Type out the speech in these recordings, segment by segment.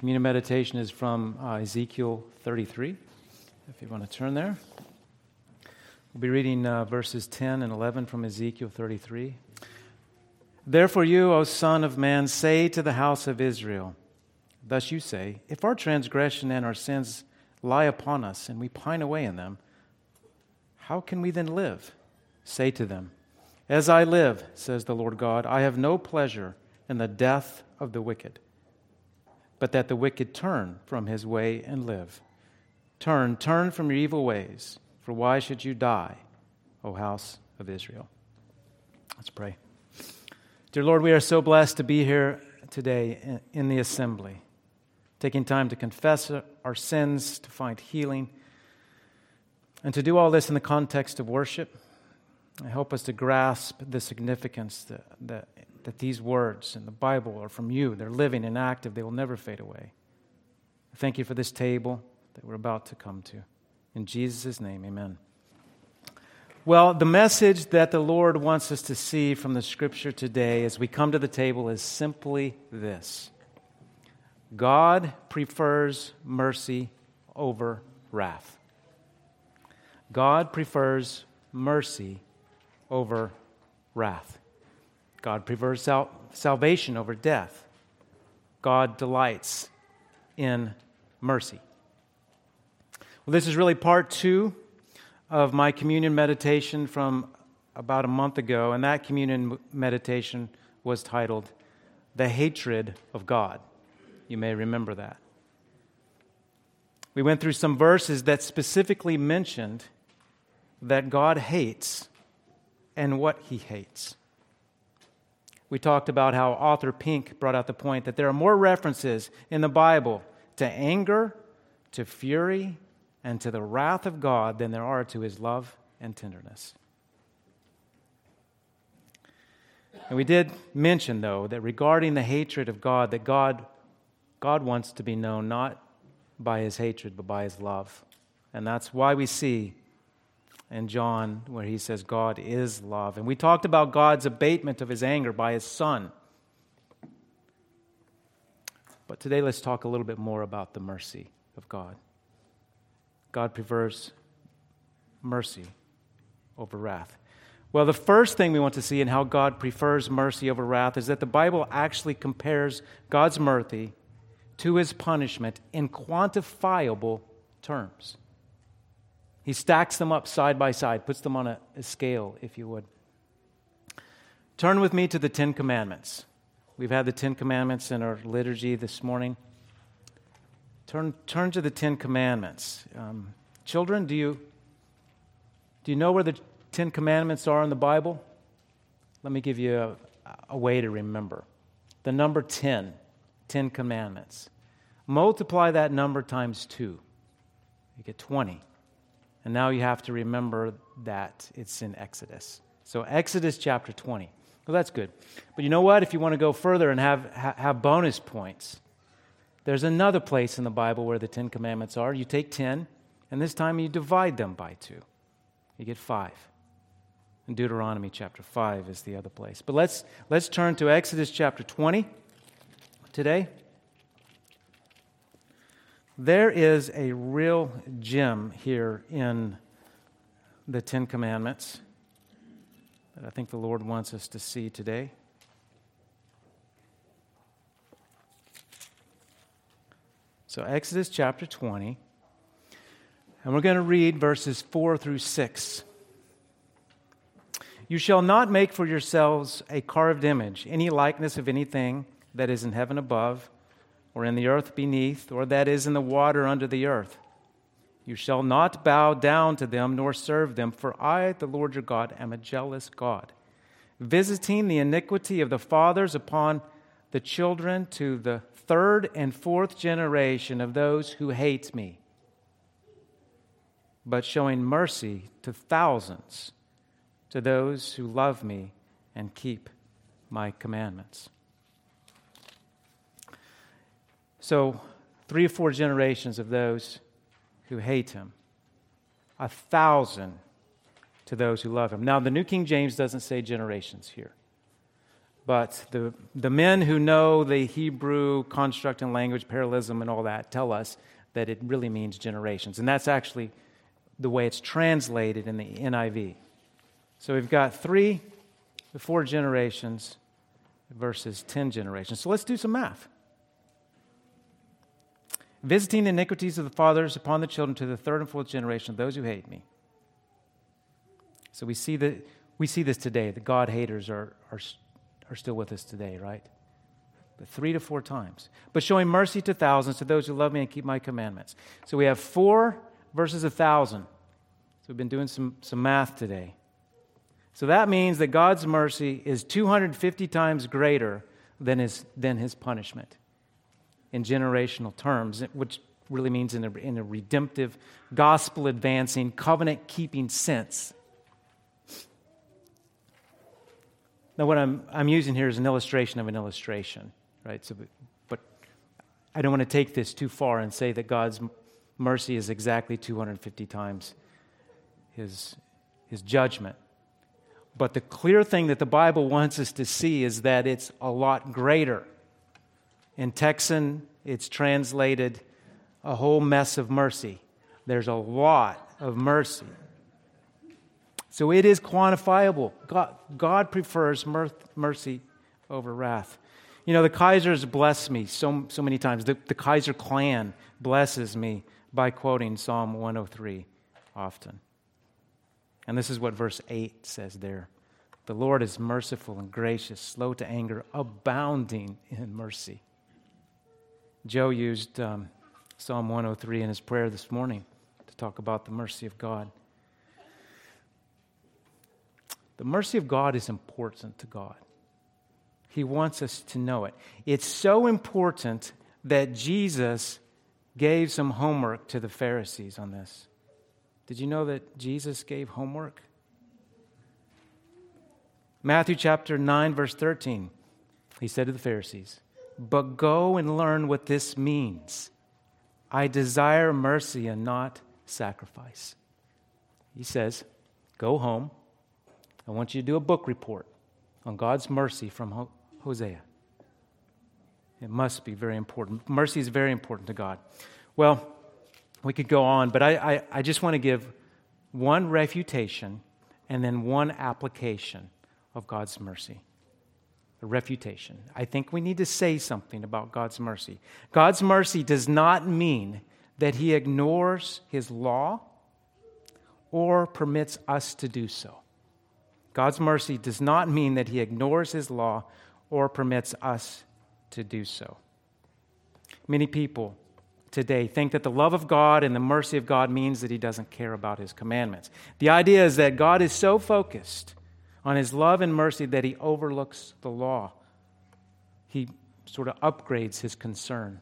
Communion meditation is from Ezekiel 33, if you want to turn there. We'll be reading verses 10 and 11 from Ezekiel 33. Therefore you, O Son of Man, say to the house of Israel, thus you say, if our transgression and our sins lie upon us and we pine away in them, how can we then live? Say to them, as I live, says the Lord God, I have no pleasure in the death of the wicked, but that the wicked turn from his way and live. Turn from your evil ways, for why should you die, O house of Israel? Let's pray. Dear Lord, we are so blessed to be here today in the assembly, taking time to confess our sins, to find healing, and to do all this in the context of worship. Help us to grasp the significance that these words in the Bible are from you. They're living and active. They will never fade away. Thank you for this table that we're about to come to. In Jesus' name, amen. Well, the message that the Lord wants us to see from the Scripture today as we come to the table is simply this. God prefers mercy over wrath. God prefers mercy over wrath. God prefers salvation over death. God delights in mercy. Well, this is really part 2 of my communion meditation from about a month ago, and that communion meditation was titled, The Hatred of God. You may remember that. We went through some verses that specifically mentioned that God hates and what He hates. We talked about how author Pink brought out the point that there are more references in the Bible to anger, to fury, and to the wrath of God than there are to His love and tenderness. And we did mention, though, that regarding the hatred of God, that God wants to be known not by His hatred, but by His love. And that's why we see in John where he says God is love. And we talked about God's abatement of His anger by His Son. But today let's talk a little bit more about the mercy of God. God prefers mercy over wrath. Well, the first thing we want to see in how God prefers mercy over wrath is that the Bible actually compares God's mercy to His punishment in quantifiable terms. He stacks them up side by side, puts them on a scale, if you would. Turn with me to the Ten Commandments. We've had the Ten Commandments in our liturgy this morning. Turn to the Ten Commandments. Children, do you know where the Ten Commandments are in the Bible? Let me give you a way to remember. The number 10, 10 Commandments. Multiply that number times 2. You get 20. And now you have to remember that it's in Exodus. So Exodus chapter 20. Well, that's good. But you know what? If you want to go further and have bonus points, there's another place in the Bible where the Ten Commandments are. You take 10, and this time you divide them by 2. You get 5. And Deuteronomy chapter 5 is the other place. But let's turn to Exodus chapter 20 today. There is a real gem here in the Ten Commandments that I think the Lord wants us to see today. So Exodus chapter 20, and we're going to read verses 4 through 6. You shall not make for yourselves a carved image, any likeness of anything that is in heaven above, or in the earth beneath, or that is in the water under the earth. You shall not bow down to them, nor serve them, for I, the Lord your God, am a jealous God, visiting the iniquity of the fathers upon the children to the 3rd and 4th generation of those who hate me, but showing mercy to thousands, to those who love me and keep my commandments. So, 3 or 4 generations of those who hate Him. 1,000 to those who love Him. Now, the New King James doesn't say generations here. But the men who know the Hebrew construct and language, parallelism and all that, tell us that it really means generations. And that's actually the way it's translated in the NIV. So we've got 3 to 4 generations versus 10 generations. So let's do some math. Visiting the iniquities of the fathers upon the children to the 3rd and 4th generation of those who hate me. So we see this today. The God haters are still with us today, right? But 3 to 4 times. But showing mercy to thousands, to those who love me and keep my commandments. So we have 4 versus 1,000. So we've been doing some math today. So that means that God's mercy is 250 times greater than his punishment in generational terms, which really means in a redemptive, gospel-advancing, covenant-keeping sense. Now, what I'm using here is an illustration of an illustration, right? So, but I don't want to take this too far and say that God's mercy is exactly 250 times his judgment. But the clear thing that the Bible wants us to see is that it's a lot greater. In Texan, it's translated a whole mess of mercy. There's a lot of mercy. So it is quantifiable. God prefers mercy over wrath. You know, the Kaisers bless me so many times. The Kaiser clan blesses me by quoting Psalm 103 often. And this is what verse 8 says there. The Lord is merciful and gracious, slow to anger, abounding in mercy. Joe used Psalm 103 in his prayer this morning to talk about the mercy of God. The mercy of God is important to God. He wants us to know it. It's so important that Jesus gave some homework to the Pharisees on this. Did you know that Jesus gave homework? Matthew chapter 9, verse 13. He said to the Pharisees, "But go and learn what this means. I desire mercy and not sacrifice." He says, go home. I want you to do a book report on God's mercy from Hosea. It must be very important. Mercy is very important to God. Well, we could go on, but I just want to give one refutation and then one application of God's mercy. A refutation. I think we need to say something about God's mercy. God's mercy does not mean that He ignores His law or permits us to do so. God's mercy does not mean that He ignores His law or permits us to do so. Many people today think that the love of God and the mercy of God means that He doesn't care about His commandments. The idea is that God is so focused on His love and mercy that He overlooks the law. He sort of upgrades His concern.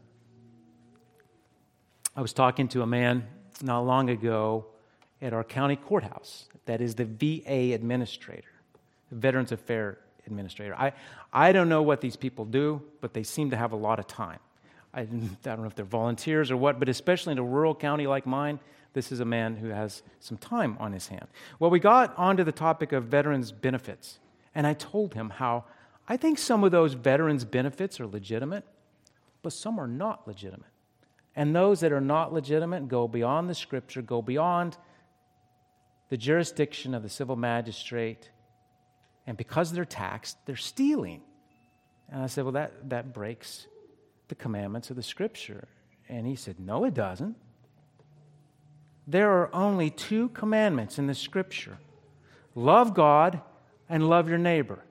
I was talking to a man not long ago at our county courthouse. That is the VA administrator, the Veterans Affairs administrator. I don't know what these people do, but they seem to have a lot of time. I don't know if they're volunteers or what, but especially in a rural county like mine, this is a man who has some time on his hand. Well, we got onto the topic of veterans' benefits, and I told him how I think some of those veterans' benefits are legitimate, but some are not legitimate. And those that are not legitimate go beyond the Scripture, go beyond the jurisdiction of the civil magistrate, and because they're taxed, they're stealing. And I said, well, that breaks the commandments of the Scripture. And he said, no, it doesn't. There are only 2 commandments in the Scripture. Love God and love your neighbor.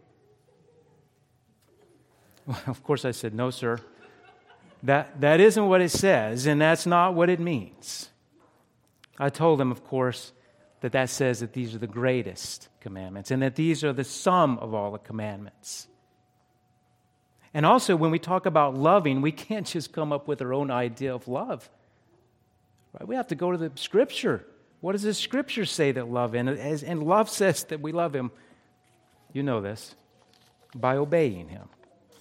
Well, of course, I said, no, sir. That isn't what it says, and that's not what it means. I told him, of course, that says that these are the greatest commandments and that these are the sum of all the commandments. And also, when we talk about loving, we can't just come up with our own idea of love. Right? We have to go to the Scripture. What does the Scripture say that love is? And love says that we love Him, you know this, by obeying Him.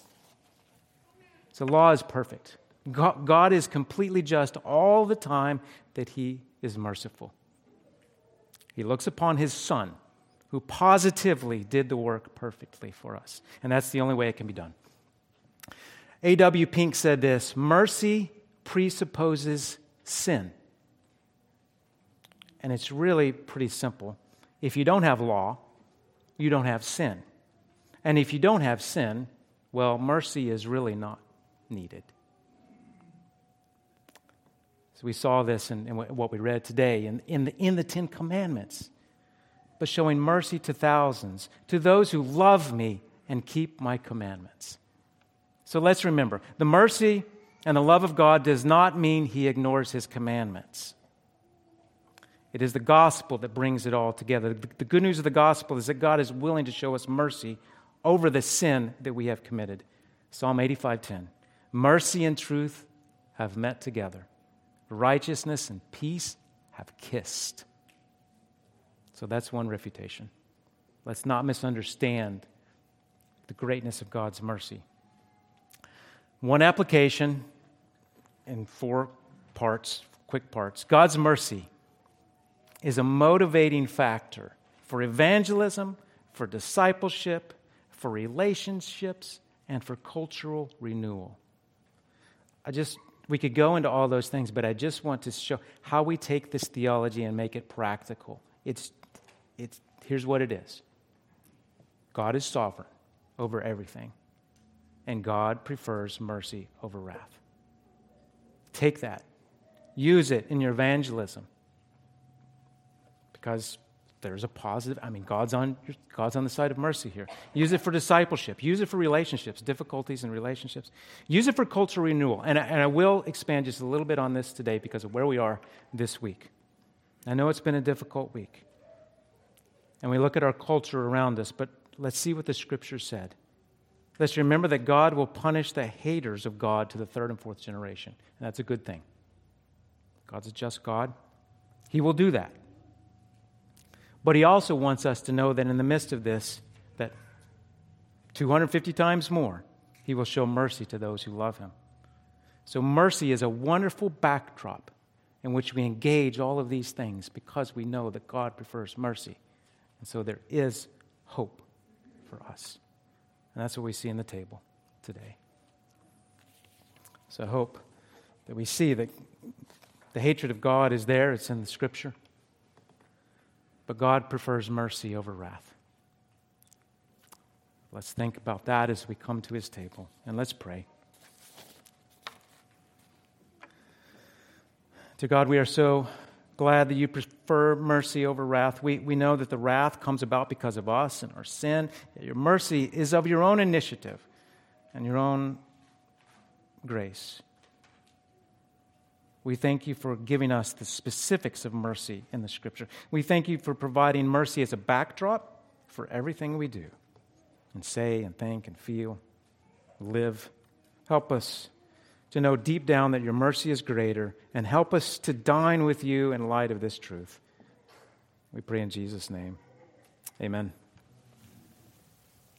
So law is perfect. God is completely just all the time that He is merciful. He looks upon His Son, who positively did the work perfectly for us. And that's the only way it can be done. A.W. Pink said this: mercy presupposes sin. And it's really pretty simple. If you don't have law, you don't have sin. And if you don't have sin, well, mercy is really not needed. So we saw this in what we read today in the Ten Commandments. But showing mercy to thousands, to those who love me and keep my commandments. So let's remember, the mercy and the love of God does not mean He ignores His commandments. It is the gospel that brings it all together. The good news of the gospel is that God is willing to show us mercy over the sin that we have committed. Psalm 85:10. Mercy and truth have met together. Righteousness and peace have kissed. So that's one refutation. Let's not misunderstand the greatness of God's mercy. One application in 4 parts, quick parts. God's mercy is a motivating factor for evangelism, for discipleship, for relationships, and for cultural renewal. We could go into all those things, but I just want to show how we take this theology and make it practical. Here's what it is. God is sovereign over everything, and God prefers mercy over wrath. Take that. Use it in your evangelism. Because there's a positive, God's on the side of mercy here. Use it for discipleship. Use it for relationships, difficulties in relationships. Use it for cultural renewal. And I will expand just a little bit on this today because of where we are this week. I know it's been a difficult week. And we look at our culture around us, but let's see what the Scripture said. Let's remember that God will punish the haters of God to the 3rd and 4th generation. And that's a good thing. God's a just God. He will do that. But He also wants us to know that in the midst of this, that 250 times more, He will show mercy to those who love Him. So mercy is a wonderful backdrop in which we engage all of these things because we know that God prefers mercy. And so there is hope for us. And that's what we see in the table today. So I hope that we see that the hatred of God is there. It's in the Scripture. But God prefers mercy over wrath. Let's think about that as we come to His table. And let's pray. To God, we are so glad that You prefer mercy over wrath. We know that the wrath comes about because of us and our sin. Your mercy is of Your own initiative and Your own grace. We thank You for giving us the specifics of mercy in the Scripture. We thank You for providing mercy as a backdrop for everything we do and say and think and feel, live. Help us to know deep down that Your mercy is greater, and help us to dine with You in light of this truth. We pray in Jesus' name. Amen.